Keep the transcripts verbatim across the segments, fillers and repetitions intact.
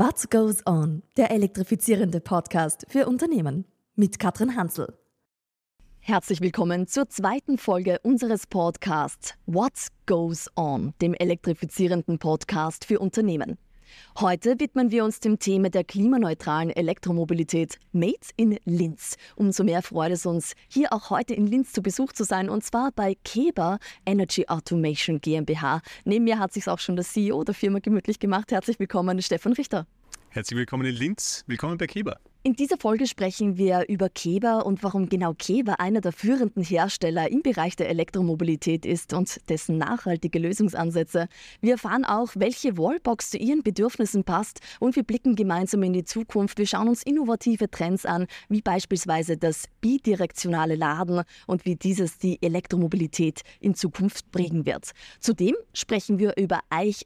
What Goes On, der elektrifizierende Podcast für Unternehmen mit Katrin Hansl. Herzlich willkommen zur zweiten Folge unseres Podcasts What Goes On, dem elektrifizierenden Podcast für Unternehmen. Heute widmen wir uns dem Thema der klimaneutralen Elektromobilität Made in Linz. Umso mehr freut es uns, hier auch heute in Linz zu Besuch zu sein, und zwar bei Keber Energy Automation GmbH. Neben mir hat sich auch schon der C E O der Firma gemütlich gemacht. Herzlich willkommen, Stefan Richter. Herzlich willkommen in Linz. Willkommen bei Keber. In dieser Folge sprechen wir über Keber und warum genau Keber einer der führenden Hersteller im Bereich der Elektromobilität ist und dessen nachhaltige Lösungsansätze. Wir erfahren auch, welche Wallbox zu Ihren Bedürfnissen passt, und wir blicken gemeinsam in die Zukunft. Wir schauen uns innovative Trends an, wie beispielsweise das bidirektionale Laden und wie dieses die Elektromobilität in Zukunft prägen wird. Zudem sprechen wir über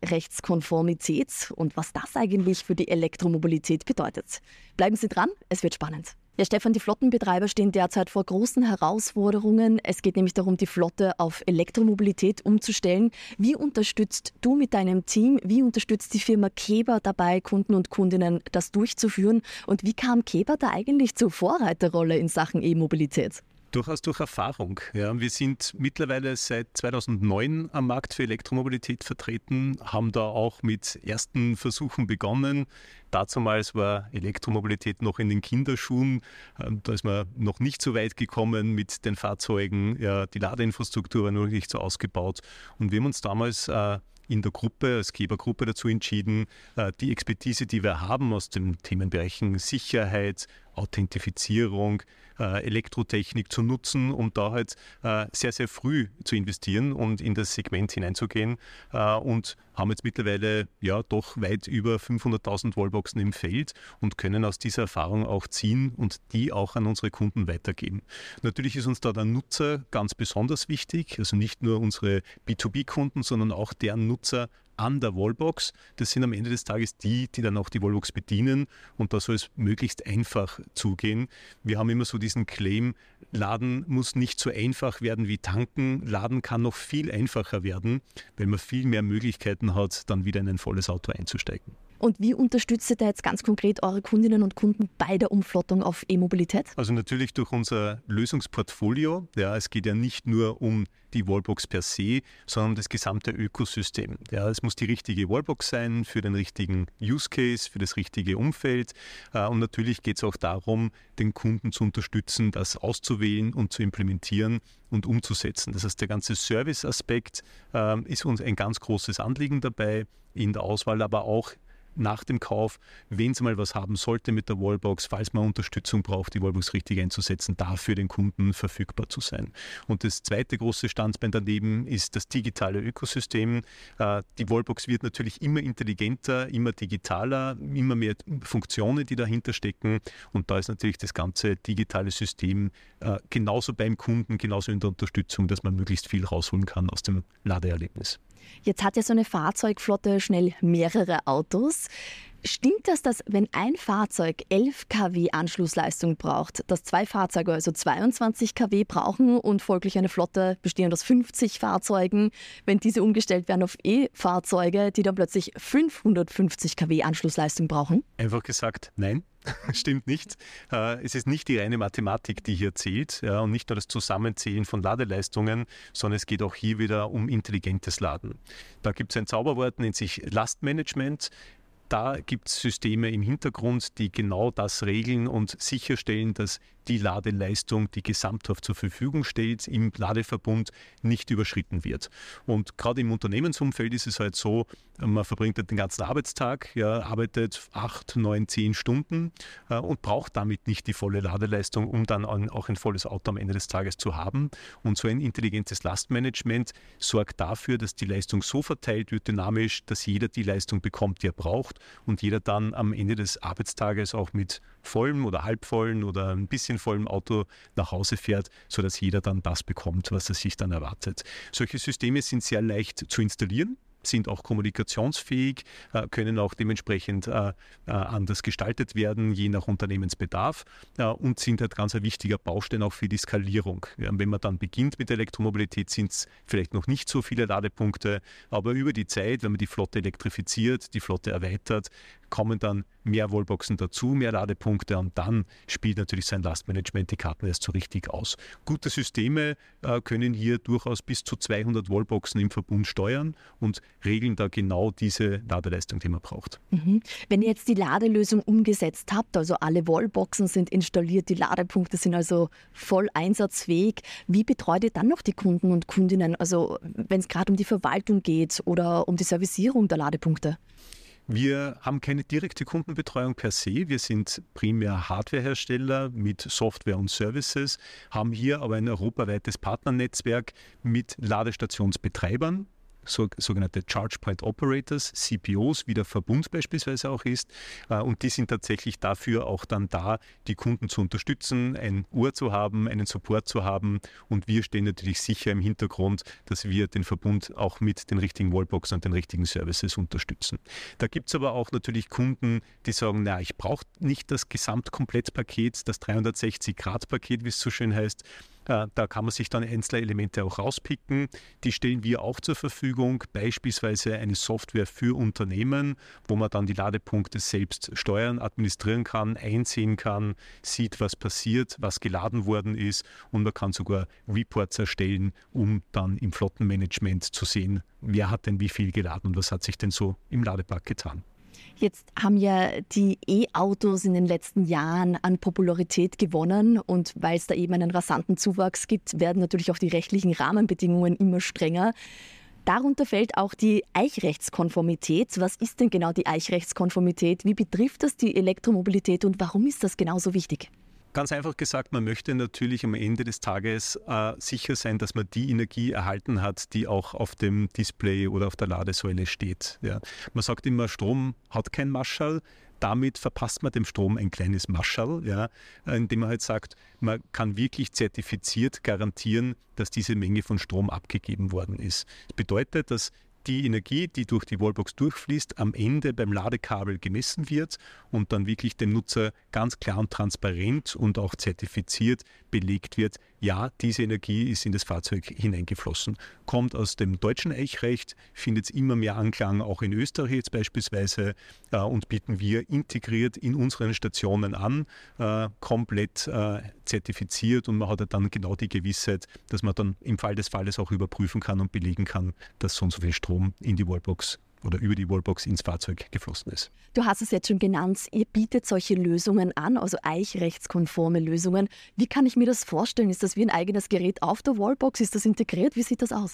Eichrechtskonformität und was das eigentlich für die Elektromobilität bedeutet. Bleiben Sie dran, es wird spannend. Ja, Stefan, die Flottenbetreiber stehen derzeit vor großen Herausforderungen. Es geht nämlich darum, die Flotte auf Elektromobilität umzustellen. Wie unterstützt du mit deinem Team, wie unterstützt die Firma Keber dabei, Kunden und Kundinnen das durchzuführen? Und wie kam Keber da eigentlich zur Vorreiterrolle in Sachen E-Mobilität? Durchaus durch Erfahrung. Ja, wir sind mittlerweile seit zweitausendneun am Markt für Elektromobilität vertreten, haben da auch mit ersten Versuchen begonnen. Dazumals war Elektromobilität noch in den Kinderschuhen. Da ist man noch nicht so weit gekommen mit den Fahrzeugen. Ja, die Ladeinfrastruktur war noch nicht so ausgebaut. Und wir haben uns damals äh, in der Gruppe, als Keber-Gruppe dazu entschieden, die Expertise, die wir haben aus den Themenbereichen Sicherheit, Authentifizierung, Elektrotechnik zu nutzen, um da halt sehr, sehr früh zu investieren und in das Segment hineinzugehen, und haben jetzt mittlerweile ja doch weit über fünfhunderttausend Wallboxen im Feld und können aus dieser Erfahrung auch ziehen und die auch an unsere Kunden weitergeben. Natürlich ist uns da der Nutzer ganz besonders wichtig, also nicht nur unsere B zwei B-Kunden, sondern auch deren Nutzer an der Wallbox. Das sind am Ende des Tages die, die dann auch die Wallbox bedienen, und da soll es möglichst einfach zugehen. Wir haben immer so diesen Claim, Laden muss nicht so einfach werden wie tanken. Laden kann noch viel einfacher werden, weil man viel mehr Möglichkeiten hat, dann wieder in ein volles Auto einzusteigen. Und wie unterstützt ihr da jetzt ganz konkret eure Kundinnen und Kunden bei der Umflottung auf E-Mobilität? Also natürlich durch unser Lösungsportfolio. Ja, es geht ja nicht nur um die Wallbox per se, sondern um das gesamte Ökosystem. Ja, es muss die richtige Wallbox sein für den richtigen Use Case, für das richtige Umfeld. Und natürlich geht es auch darum, den Kunden zu unterstützen, das auszuwählen und zu implementieren und umzusetzen. Das heißt, der ganze Service-Aspekt äh, ist uns ein ganz großes Anliegen dabei in der Auswahl, aber auch nach dem Kauf, wenn es mal was haben sollte mit der Wallbox, falls man Unterstützung braucht, die Wallbox richtig einzusetzen, da für den Kunden verfügbar zu sein. Und das zweite große Standbein daneben ist das digitale Ökosystem. Die Wallbox wird natürlich immer intelligenter, immer digitaler, immer mehr Funktionen, die dahinter stecken, und da ist natürlich das ganze digitale System genauso beim Kunden, genauso in der Unterstützung, dass man möglichst viel rausholen kann aus dem Ladeerlebnis. Jetzt hat ja so eine Fahrzeugflotte schnell mehrere Autos. Stimmt das, dass wenn ein Fahrzeug elf Kilowatt Anschlussleistung braucht, dass zwei Fahrzeuge also zweiundzwanzig Kilowatt brauchen und folglich eine Flotte bestehend aus fünfzig Fahrzeugen, wenn diese umgestellt werden auf E-Fahrzeuge, die dann plötzlich fünfhundertfünfzig Kilowatt Anschlussleistung brauchen? Einfach gesagt, nein. Stimmt nicht. Es ist nicht die reine Mathematik, die hier zählt, und nicht nur das Zusammenzählen von Ladeleistungen, sondern es geht auch hier wieder um intelligentes Laden. Da gibt es ein Zauberwort, nennt sich Lastmanagement. Da gibt es Systeme im Hintergrund, die genau das regeln und sicherstellen, dass die Ladeleistung, die gesamthaft zur Verfügung steht, im Ladeverbund nicht überschritten wird. Und gerade im Unternehmensumfeld ist es halt so, man verbringt den ganzen Arbeitstag, ja, arbeitet acht, neun, zehn Stunden äh, und braucht damit nicht die volle Ladeleistung, um dann auch ein volles Auto am Ende des Tages zu haben. Und so ein intelligentes Lastmanagement sorgt dafür, dass die Leistung so verteilt wird, dynamisch, dass jeder die Leistung bekommt, die er braucht, und jeder dann am Ende des Arbeitstages auch mit vollem oder halbvollen oder ein bisschen vollem Auto nach Hause fährt, sodass jeder dann das bekommt, was er sich dann erwartet. Solche Systeme sind sehr leicht zu installieren, sind auch kommunikationsfähig, äh, können auch dementsprechend äh, äh, anders gestaltet werden, je nach Unternehmensbedarf, äh, und sind halt ganz ein wichtiger Baustein auch für die Skalierung. Ja, wenn man dann beginnt mit Elektromobilität, sind es vielleicht noch nicht so viele Ladepunkte, aber über die Zeit, wenn man die Flotte elektrifiziert, die Flotte erweitert, kommen dann mehr Wallboxen dazu, mehr Ladepunkte und dann spielt natürlich sein Lastmanagement die Karten erst so richtig aus. Gute Systeme äh, können hier durchaus bis zu zweihundert Wallboxen im Verbund steuern und regeln da genau diese Ladeleistung, die man braucht. Mhm. Wenn ihr jetzt die Ladelösung umgesetzt habt, also alle Wallboxen sind installiert, die Ladepunkte sind also voll einsatzfähig, wie betreut ihr dann noch die Kunden und Kundinnen, also wenn es gerade um die Verwaltung geht oder um die Servicierung der Ladepunkte? Wir haben keine direkte Kundenbetreuung per se. Wir sind primär Hardwarehersteller mit Software und Services, haben hier aber ein europaweites Partnernetzwerk mit Ladestationsbetreibern, so, sogenannte Charge Point Operators, C P Os, wie der Verbund beispielsweise auch ist. Und die sind tatsächlich dafür auch dann da, die Kunden zu unterstützen, ein Ohr zu haben, einen Support zu haben. Und wir stehen natürlich sicher im Hintergrund, dass wir den Verbund auch mit den richtigen Wallboxen und den richtigen Services unterstützen. Da gibt es aber auch natürlich Kunden, die sagen, na, ich brauche nicht das Gesamtkomplettpaket, das dreihundertsechzig Grad Paket, wie es so schön heißt. Da kann man sich dann einzelne Elemente auch rauspicken. Die stellen wir auch zur Verfügung, beispielsweise eine Software für Unternehmen, wo man dann die Ladepunkte selbst steuern, administrieren kann, einsehen kann, sieht, was passiert, was geladen worden ist und man kann sogar Reports erstellen, um dann im Flottenmanagement zu sehen, wer hat denn wie viel geladen und was hat sich denn so im Ladepark getan. Jetzt haben ja die E-Autos in den letzten Jahren an Popularität gewonnen und weil es da eben einen rasanten Zuwachs gibt, werden natürlich auch die rechtlichen Rahmenbedingungen immer strenger. Darunter fällt auch die Eichrechtskonformität. Was ist denn genau die Eichrechtskonformität? Wie betrifft das die Elektromobilität und warum ist das genauso wichtig? Ganz einfach gesagt, man möchte natürlich am Ende des Tages äh, sicher sein, dass man die Energie erhalten hat, die auch auf dem Display oder auf der Ladesäule steht. Ja. Man sagt immer, Strom hat kein Marschall. Damit verpasst man dem Strom ein kleines Marschall, ja, indem man halt sagt, man kann wirklich zertifiziert garantieren, dass diese Menge von Strom abgegeben worden ist. Das bedeutet, dass die Energie, die durch die Wallbox durchfließt, am Ende beim Ladekabel gemessen wird und dann wirklich dem Nutzer ganz klar und transparent und auch zertifiziert belegt wird, ja, diese Energie ist in das Fahrzeug hineingeflossen. Kommt aus dem deutschen Eichrecht, findet es immer mehr Anklang, auch in Österreich jetzt beispielsweise, äh, und bieten wir integriert in unseren Stationen an, äh, komplett äh, zertifiziert und man hat dann genau die Gewissheit, dass man dann im Fall des Falles auch überprüfen kann und belegen kann, dass so und so viel Strom in die Wallbox oder über die Wallbox ins Fahrzeug geflossen ist. Du hast es jetzt schon genannt, ihr bietet solche Lösungen an, also eichrechtskonforme Lösungen. Wie kann ich mir das vorstellen? Ist das wie ein eigenes Gerät auf der Wallbox? Ist das integriert? Wie sieht das aus?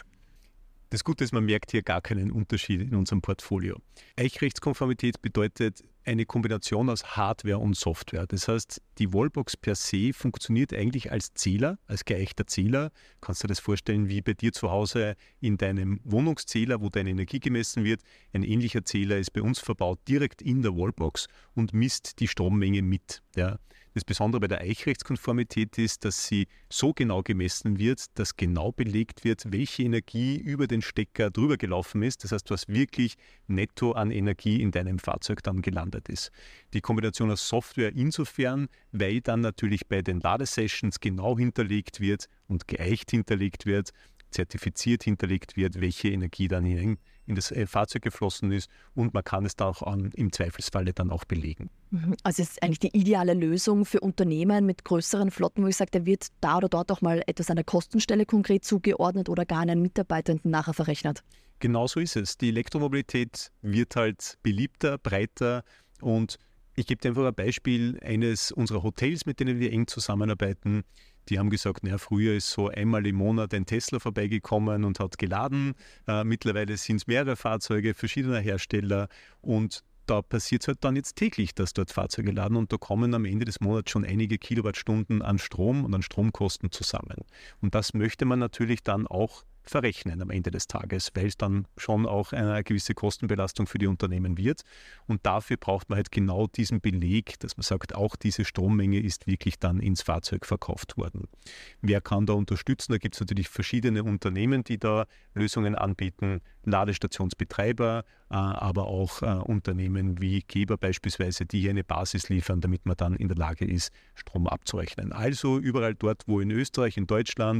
Das Gute ist, man merkt hier gar keinen Unterschied in unserem Portfolio. Eichrechtskonformität bedeutet eine Kombination aus Hardware und Software. Das heißt, die Wallbox per se funktioniert eigentlich als Zähler, als geeichter Zähler. Kannst du dir das vorstellen, wie bei dir zu Hause in deinem Wohnungszähler, wo deine Energie gemessen wird. Ein ähnlicher Zähler ist bei uns verbaut direkt in der Wallbox und misst die Strommenge mit. Ja. Das Besondere bei der Eichrechtskonformität ist, dass sie so genau gemessen wird, dass genau belegt wird, welche Energie über den Stecker drüber gelaufen ist. Das heißt, was wirklich netto an Energie in deinem Fahrzeug dann gelandet ist. Die Kombination aus Software insofern, weil dann natürlich bei den Ladesessions genau hinterlegt wird und geeicht hinterlegt wird, zertifiziert hinterlegt wird, welche Energie dann hinein in das Fahrzeug geflossen ist und man kann es dann auch an, im Zweifelsfalle dann auch belegen. Also es ist eigentlich die ideale Lösung für Unternehmen mit größeren Flotten, wo ich sage, da wird da oder dort auch mal etwas an der Kostenstelle konkret zugeordnet oder gar einen Mitarbeitenden nachher verrechnet. Genau so ist es. Die Elektromobilität wird halt beliebter, breiter und ich gebe dir einfach ein Beispiel eines unserer Hotels, mit denen wir eng zusammenarbeiten. Die haben gesagt, naja, früher ist so einmal im Monat ein Tesla vorbeigekommen und hat geladen. Äh, mittlerweile sind es mehrere Fahrzeuge verschiedener Hersteller und da passiert es halt dann jetzt täglich, dass dort Fahrzeuge laden und da kommen am Ende des Monats schon einige Kilowattstunden an Strom und an Stromkosten zusammen. Und das möchte man natürlich dann auch verrechnen am Ende des Tages, weil es dann schon auch eine gewisse Kostenbelastung für die Unternehmen wird. Und dafür braucht man halt genau diesen Beleg, dass man sagt, auch diese Strommenge ist wirklich dann ins Fahrzeug verkauft worden. Wer kann da unterstützen? Da gibt es natürlich verschiedene Unternehmen, die da Lösungen anbieten, Ladestationsbetreiber, äh, aber auch äh, Unternehmen wie Geber beispielsweise, die hier eine Basis liefern, damit man dann in der Lage ist, Strom abzurechnen. Also überall dort, wo in Österreich, in Deutschland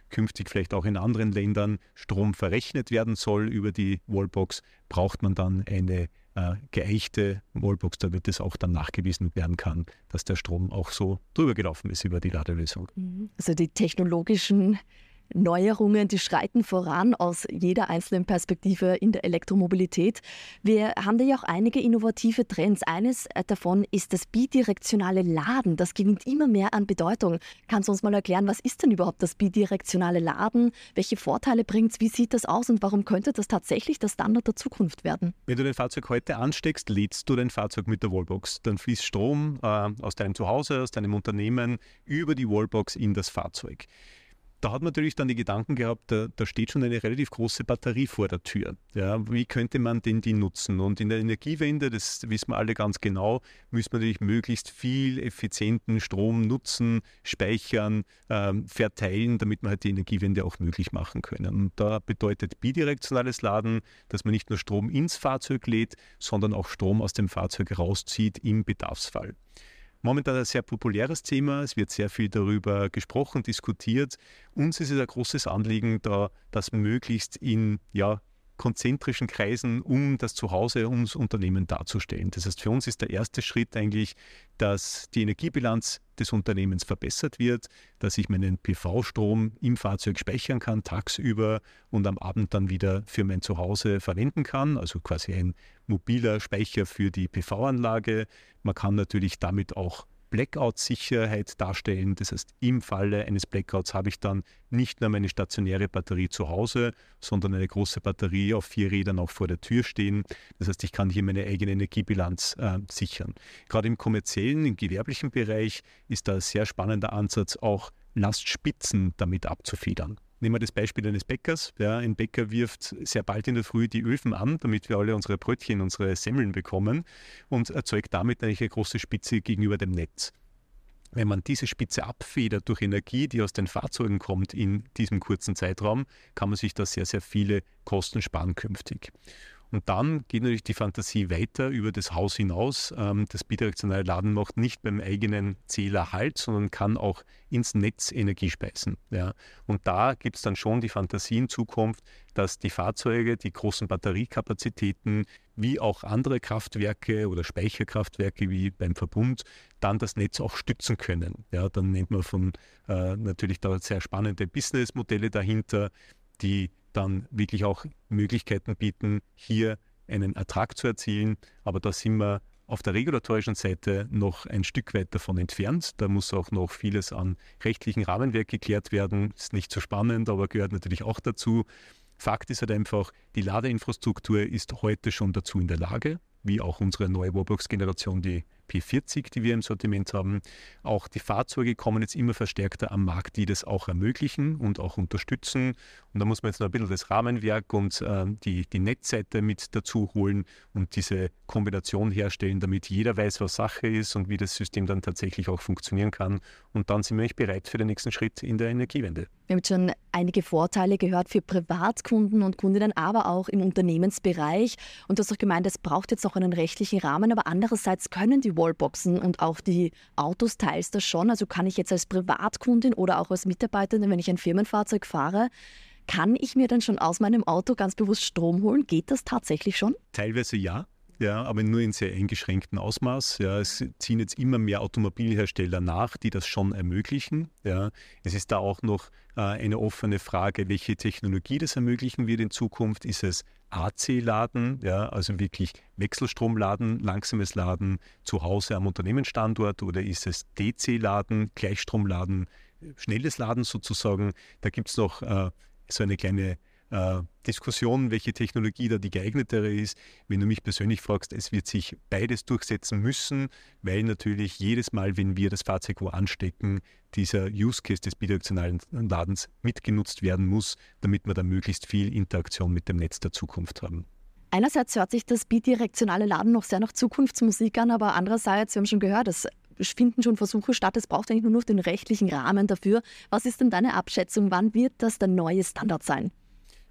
künftig vielleicht auch in anderen Ländern Strom verrechnet werden soll über die Wallbox, braucht man dann eine äh, geeichte Wallbox, damit es auch dann nachgewiesen werden kann, dass der Strom auch so drüber gelaufen ist über die Ladelösung. Also die technologischen Neuerungen, die schreiten voran aus jeder einzelnen Perspektive in der Elektromobilität. Wir haben da ja auch einige innovative Trends. Eines davon ist das bidirektionale Laden. Das gewinnt immer mehr an Bedeutung. Kannst du uns mal erklären, was ist denn überhaupt das bidirektionale Laden? Welche Vorteile bringt es? Wie sieht das aus? Und warum könnte das tatsächlich der Standard der Zukunft werden? Wenn du dein Fahrzeug heute ansteckst, lädst du dein Fahrzeug mit der Wallbox. Dann fließt Strom äh, aus deinem Zuhause, aus deinem Unternehmen über die Wallbox in das Fahrzeug. Da hat man natürlich dann die Gedanken gehabt, da, da steht schon eine relativ große Batterie vor der Tür. Ja, wie könnte man denn die nutzen? Und in der Energiewende, das wissen wir alle ganz genau, müssen wir natürlich möglichst viel effizienten Strom nutzen, speichern, ähm, verteilen, damit wir halt die Energiewende auch möglich machen können. Und da bedeutet bidirektionales Laden, dass man nicht nur Strom ins Fahrzeug lädt, sondern auch Strom aus dem Fahrzeug rauszieht im Bedarfsfall. Momentan ein sehr populäres Thema, es wird sehr viel darüber gesprochen, diskutiert. Uns ist es ein großes Anliegen, da das möglichst in ja, konzentrischen Kreisen um das Zuhause, um das Unternehmen darzustellen. Das heißt, für uns ist der erste Schritt eigentlich, dass die Energiebilanz des Unternehmens verbessert wird, dass ich meinen P V-Strom im Fahrzeug speichern kann, tagsüber und am Abend dann wieder für mein Zuhause verwenden kann, also quasi ein mobiler Speicher für die P V-Anlage. Man kann natürlich damit auch Blackout-Sicherheit darstellen. Das heißt, im Falle eines Blackouts habe ich dann nicht nur meine stationäre Batterie zu Hause, sondern eine große Batterie auf vier Rädern auch vor der Tür stehen. Das heißt, ich kann hier meine eigene Energiebilanz äh, sichern. Gerade im kommerziellen, im gewerblichen Bereich ist da ein sehr spannender Ansatz, auch Lastspitzen damit abzufedern. Nehmen wir das Beispiel eines Bäckers. Ja, ein Bäcker wirft sehr bald in der Früh die Öfen an, damit wir alle unsere Brötchen, unsere Semmeln bekommen und erzeugt damit eigentlich eine große Spitze gegenüber dem Netz. Wenn man diese Spitze abfedert durch Energie, die aus den Fahrzeugen kommt in diesem kurzen Zeitraum, kann man sich da sehr, sehr viele Kosten sparen künftig. Und dann geht natürlich die Fantasie weiter über das Haus hinaus. Das bidirektionale Laden macht nicht beim eigenen Zähler Halt, sondern kann auch ins Netz Energie speisen. Ja. Und da gibt es dann schon die Fantasie in Zukunft, dass die Fahrzeuge, die großen Batteriekapazitäten, wie auch andere Kraftwerke oder Speicherkraftwerke wie beim Verbund, dann das Netz auch stützen können. Ja, dann nennt man von äh, natürlich da sehr spannende Businessmodelle dahinter, die dann wirklich auch Möglichkeiten bieten, hier einen Ertrag zu erzielen. Aber da sind wir auf der regulatorischen Seite noch ein Stück weit davon entfernt. Da muss auch noch vieles an rechtlichen Rahmenwerk geklärt werden. Ist nicht so spannend, aber gehört natürlich auch dazu. Fakt ist halt einfach, die Ladeinfrastruktur ist heute schon dazu in der Lage, wie auch unsere neue Wallbox-Generation, die P vierzig, die wir im Sortiment haben. Auch die Fahrzeuge kommen jetzt immer verstärkter am Markt, die das auch ermöglichen und auch unterstützen. Und da muss man jetzt noch ein bisschen das Rahmenwerk und äh, die, die Netzseite mit dazu holen und diese Kombination herstellen, damit jeder weiß, was Sache ist und wie das System dann tatsächlich auch funktionieren kann. Und dann sind wir eigentlich bereit für den nächsten Schritt in der Energiewende. Wir haben jetzt schon einige Vorteile gehört für Privatkunden und Kundinnen, aber auch im Unternehmensbereich. Und du hast auch gemeint, es braucht jetzt noch einen rechtlichen Rahmen, aber andererseits können die Wallboxen und auch die Autos teils das schon. Also kann ich jetzt als Privatkundin oder auch als Mitarbeiterin, wenn ich ein Firmenfahrzeug fahre, kann ich mir dann schon aus meinem Auto ganz bewusst Strom holen? Geht das tatsächlich schon? Teilweise ja. Ja, aber nur in sehr eingeschränktem Ausmaß. Ja, es ziehen jetzt immer mehr Automobilhersteller nach, die das schon ermöglichen. Ja, es ist da auch noch äh, eine offene Frage, welche Technologie das ermöglichen wird in Zukunft. Ist es A C-Laden, ja, also wirklich Wechselstromladen, langsames Laden zu Hause am Unternehmensstandort, oder ist es D C-Laden, Gleichstromladen, schnelles Laden sozusagen? Da gibt es noch äh, so eine kleine Äh, Diskussion, welche Technologie da die geeignetere ist. Wenn du mich persönlich fragst, es wird sich beides durchsetzen müssen, weil natürlich jedes Mal, wenn wir das Fahrzeug wo anstecken, dieser Use Case des bidirektionalen Ladens mitgenutzt werden muss, damit wir da möglichst viel Interaktion mit dem Netz der Zukunft haben. Einerseits hört sich das bidirektionale Laden noch sehr nach Zukunftsmusik an, aber andererseits, wir haben schon gehört, es finden schon Versuche statt, es braucht eigentlich nur noch den rechtlichen Rahmen dafür. Was ist denn deine Abschätzung, wann wird das der neue Standard sein?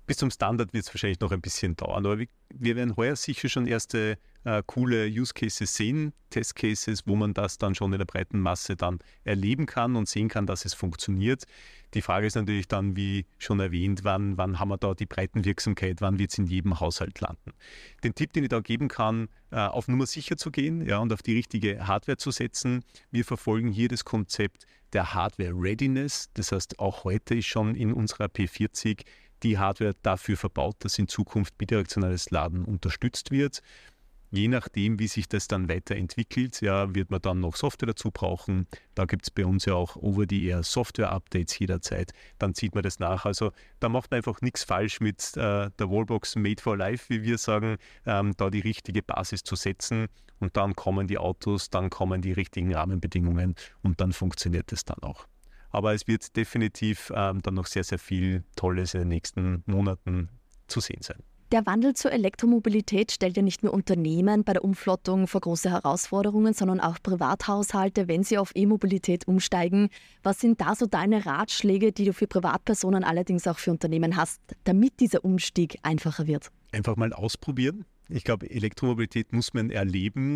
Bis zum Standard wird es wahrscheinlich noch ein bisschen dauern, aber wir, wir werden heuer sicher schon erste äh, coole Use Cases sehen, Test Cases, wo man das dann schon in der breiten Masse dann erleben kann und sehen kann, dass es funktioniert. Die Frage ist natürlich dann, wie schon erwähnt, wann, wann haben wir da die Breitenwirksamkeit, wann wird es in jedem Haushalt landen. Den Tipp, den ich da geben kann, äh, auf Nummer sicher zu gehen, ja, und auf die richtige Hardware zu setzen. Wir verfolgen hier das Konzept der Hardware Readiness, das heißt, auch heute ist schon in unserer P vierzig die Hardware dafür verbaut, dass in Zukunft bidirektionales Laden unterstützt wird. Je nachdem, wie sich das dann weiterentwickelt, ja, wird man dann noch Software dazu brauchen. Da gibt es bei uns ja auch Over-the-Air Software-Updates jederzeit. Dann zieht man das nach. Also da macht man einfach nichts falsch mit äh, der Wallbox Made for Life, wie wir sagen, ähm, da die richtige Basis zu setzen. Und dann kommen die Autos, dann kommen die richtigen Rahmenbedingungen und dann funktioniert es dann auch. Aber es wird definitiv ähm, dann noch sehr, sehr viel Tolles in den nächsten Monaten zu sehen sein. Der Wandel zur Elektromobilität stellt ja nicht nur Unternehmen bei der Umflottung vor große Herausforderungen, sondern auch Privathaushalte, wenn sie auf E-Mobilität umsteigen. Was sind da so deine Ratschläge, die du für Privatpersonen, allerdings auch für Unternehmen hast, damit dieser Umstieg einfacher wird? Einfach mal ausprobieren. Ich glaube, Elektromobilität muss man erleben.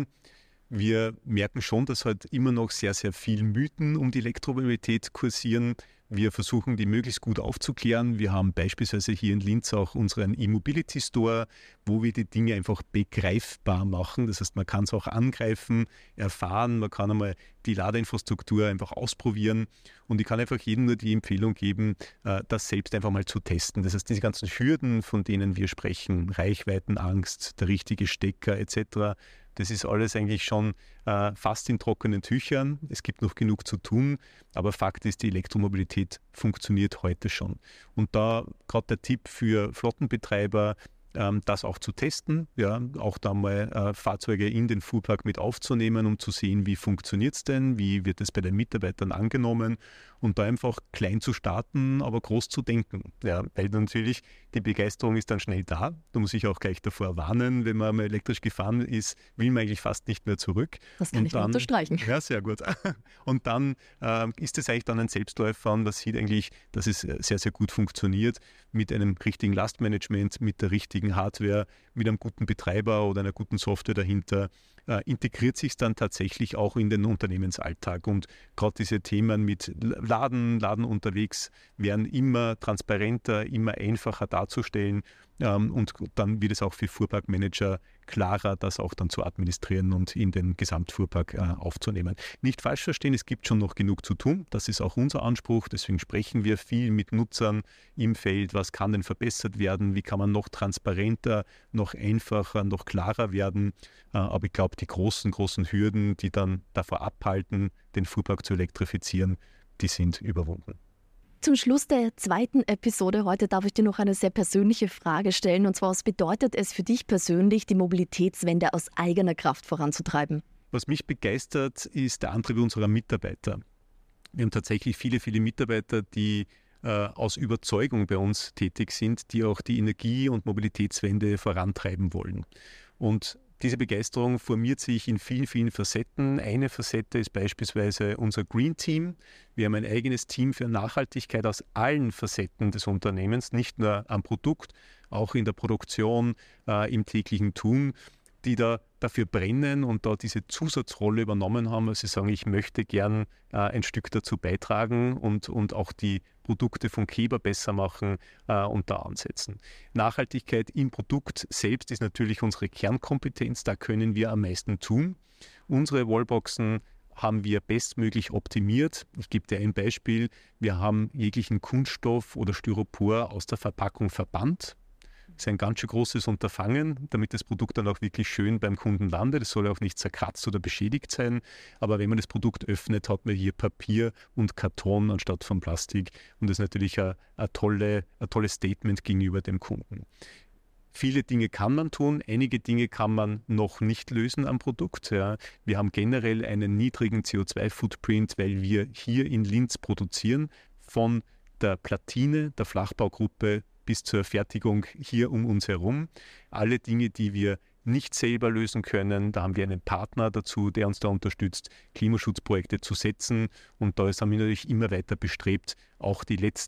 Wir merken schon, dass halt immer noch sehr, sehr viel Mythen um die Elektromobilität kursieren. Wir versuchen, die möglichst gut aufzuklären. Wir haben beispielsweise hier in Linz auch unseren E-Mobility Store, wo wir die Dinge einfach begreifbar machen. Das heißt, man kann es auch angreifen, erfahren, man kann einmal die Ladeinfrastruktur einfach ausprobieren. Und ich kann einfach jedem nur die Empfehlung geben, das selbst einfach mal zu testen. Das heißt, diese ganzen Hürden, von denen wir sprechen, Reichweitenangst, der richtige Stecker et cetera, das ist alles eigentlich schon äh, fast in trockenen Tüchern. Es gibt noch genug zu tun, aber Fakt ist, die Elektromobilität funktioniert heute schon. Und da gerade der Tipp für Flottenbetreiber, ähm, das auch zu testen, ja, auch da mal äh, Fahrzeuge in den Fuhrpark mit aufzunehmen, um zu sehen, wie funktioniert es denn, wie wird es bei den Mitarbeitern angenommen und da einfach klein zu starten, aber groß zu denken. Ja, weil natürlich die Begeisterung ist dann schnell da. Da muss ich auch gleich davor warnen, wenn man mal elektrisch gefahren ist, will man eigentlich fast nicht mehr zurück. Das kann und ich dann, nur unterstreichen. Ja, sehr gut. Und dann äh, ist es eigentlich dann ein Selbstläufer und man sieht eigentlich, dass es sehr, sehr gut funktioniert mit einem richtigen Lastmanagement, mit der richtigen Hardware, mit einem guten Betreiber oder einer guten Software dahinter. Äh, integriert sich dann tatsächlich auch in den Unternehmensalltag. Und gerade diese Themen mit Laden, Laden unterwegs werden immer transparenter, immer einfacher darzustellen. Ähm, und dann wird es auch für Fuhrparkmanager klarer, das auch dann zu administrieren und in den Gesamtfuhrpark äh, aufzunehmen. Nicht falsch verstehen, es gibt schon noch genug zu tun. Das ist auch unser Anspruch. Deswegen sprechen wir viel mit Nutzern im Feld. Was kann denn verbessert werden? Wie kann man noch transparenter, noch einfacher, noch klarer werden? Äh, aber ich glaube, die großen, großen Hürden, die dann davor abhalten, den Fuhrpark zu elektrifizieren, die sind überwunden. Zum Schluss der zweiten Episode heute darf ich dir noch eine sehr persönliche Frage stellen. Und zwar, was bedeutet es für dich persönlich, die Mobilitätswende aus eigener Kraft voranzutreiben? Was mich begeistert, ist der Antrieb unserer Mitarbeiter. Wir haben tatsächlich viele, viele Mitarbeiter, die äh, aus Überzeugung bei uns tätig sind, die auch die Energie- und Mobilitätswende vorantreiben wollen. Und diese Begeisterung formiert sich in vielen, vielen Facetten. Eine Facette ist beispielsweise unser Green Team. Wir haben ein eigenes Team für Nachhaltigkeit aus allen Facetten des Unternehmens, nicht nur am Produkt, auch in der Produktion, äh, im täglichen Tun, die da dafür brennen und da diese Zusatzrolle übernommen haben. Also sie sagen, ich möchte gern äh, ein Stück dazu beitragen und, und auch die Produkte von Keber besser machen äh, und da ansetzen. Nachhaltigkeit im Produkt selbst ist natürlich unsere Kernkompetenz, da können wir am meisten tun. Unsere Wallboxen haben wir bestmöglich optimiert. Ich gebe dir ein Beispiel. Wir haben jeglichen Kunststoff oder Styropor aus der Verpackung verbannt. Das ist ein ganz schön großes Unterfangen, damit das Produkt dann auch wirklich schön beim Kunden landet. Es soll auch nicht zerkratzt oder beschädigt sein. Aber wenn man das Produkt öffnet, hat man hier Papier und Karton anstatt von Plastik. Und das ist natürlich ein, ein, tolle, ein tolles Statement gegenüber dem Kunden. Viele Dinge kann man tun, einige Dinge kann man noch nicht lösen am Produkt. Ja. Wir haben generell einen niedrigen C O zwei Footprint, weil wir hier in Linz produzieren, von der Platine, der Flachbaugruppe, bis zur Fertigung hier um uns herum. Alle Dinge, die wir nicht selber lösen können, da haben wir einen Partner dazu, der uns da unterstützt, Klimaschutzprojekte zu setzen. Und da haben wir natürlich immer weiter bestrebt, auch die letzten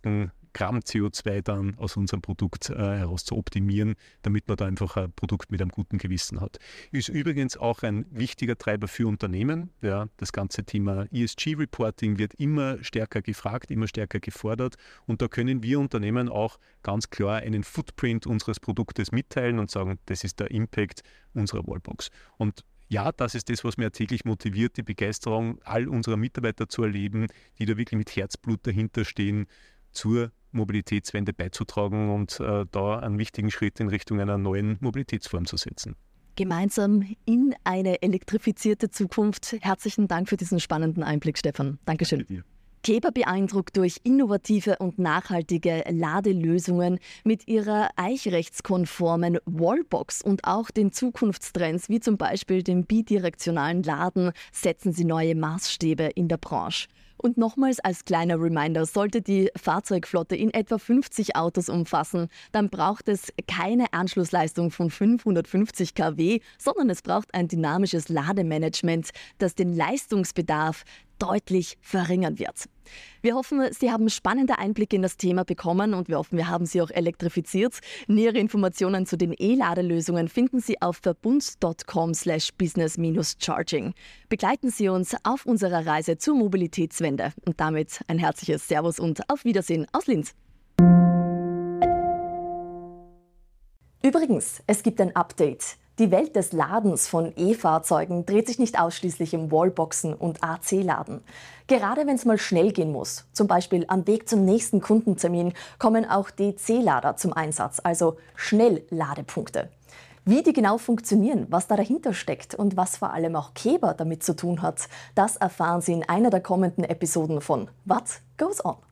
Gramm C O zwei dann aus unserem Produkt äh, heraus zu optimieren, damit man da einfach ein Produkt mit einem guten Gewissen hat. Ist übrigens auch ein wichtiger Treiber für Unternehmen. Ja, das ganze Thema E S G-Reporting wird immer stärker gefragt, immer stärker gefordert und da können wir Unternehmen auch ganz klar einen Footprint unseres Produktes mitteilen und sagen, das ist der Impact unserer Wallbox. Und ja, das ist das, was mir täglich motiviert, die Begeisterung all unserer Mitarbeiter zu erleben, die da wirklich mit Herzblut dahinter stehen, zur Mobilitätswende beizutragen und äh, da einen wichtigen Schritt in Richtung einer neuen Mobilitätsform zu setzen. Gemeinsam in eine elektrifizierte Zukunft. Herzlichen Dank für diesen spannenden Einblick, Stefan. Dankeschön. Danke dir. Keber beeindruckt durch innovative und nachhaltige Ladelösungen. Mit ihrer eichrechtskonformen Wallbox und auch den Zukunftstrends, wie zum Beispiel dem bidirektionalen Laden, setzen sie neue Maßstäbe in der Branche. Und nochmals als kleiner Reminder, sollte die Fahrzeugflotte in etwa fünfzig Autos umfassen, dann braucht es keine Anschlussleistung von fünfhundertfünfzig Kilowatt, sondern es braucht ein dynamisches Lademanagement, das den Leistungsbedarf deutlich verringern wird. Wir hoffen, Sie haben spannende Einblicke in das Thema bekommen und wir hoffen, wir haben Sie auch elektrifiziert. Nähere Informationen zu den E-Ladelösungen finden Sie auf verbund punkt com slash business charging. Begleiten Sie uns auf unserer Reise zur Mobilitätswende. Und damit ein herzliches Servus und auf Wiedersehen aus Linz. Übrigens, es gibt ein Update. Die Welt des Ladens von E-Fahrzeugen dreht sich nicht ausschließlich um Wallboxen und A C-Laden. Gerade wenn es mal schnell gehen muss, zum Beispiel am Weg zum nächsten Kundentermin, kommen auch D C-Lader zum Einsatz, also Schnellladepunkte. Wie die genau funktionieren, was da dahinter steckt und was vor allem auch Keber damit zu tun hat, das erfahren Sie in einer der kommenden Episoden von What Goes On.